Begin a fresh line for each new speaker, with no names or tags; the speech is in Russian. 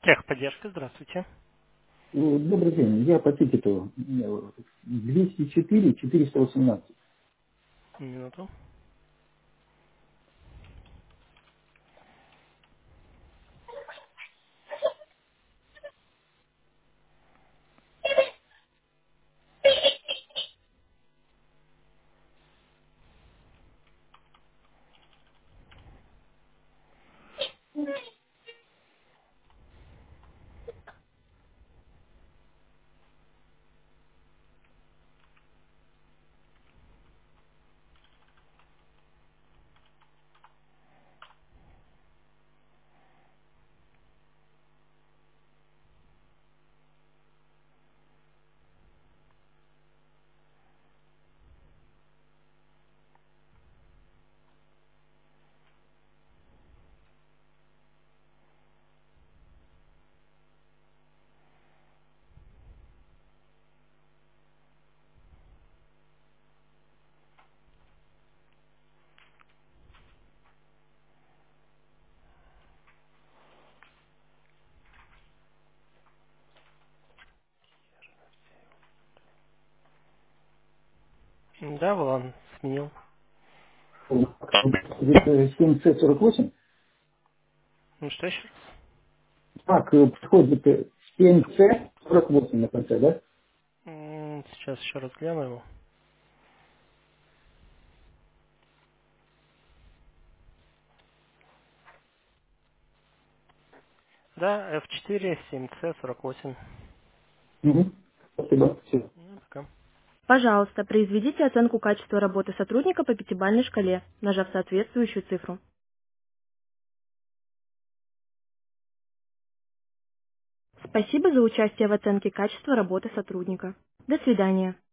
Техподдержка, здравствуйте.
Добрый день. Я по тикету 204 418.
Минуту. Да, Вован сменил.
7C48.
Ну что еще раз?
Так, подходит 7C48 на конце, да?
Сейчас еще раз гляну его. Да, F4, 7C, 48.
Угу. Спасибо. Все.
Ну, пока.
Пожалуйста, произведите оценку качества работы сотрудника по пятибалльной шкале, нажав соответствующую цифру. Спасибо за участие в оценке качества работы сотрудника. До свидания.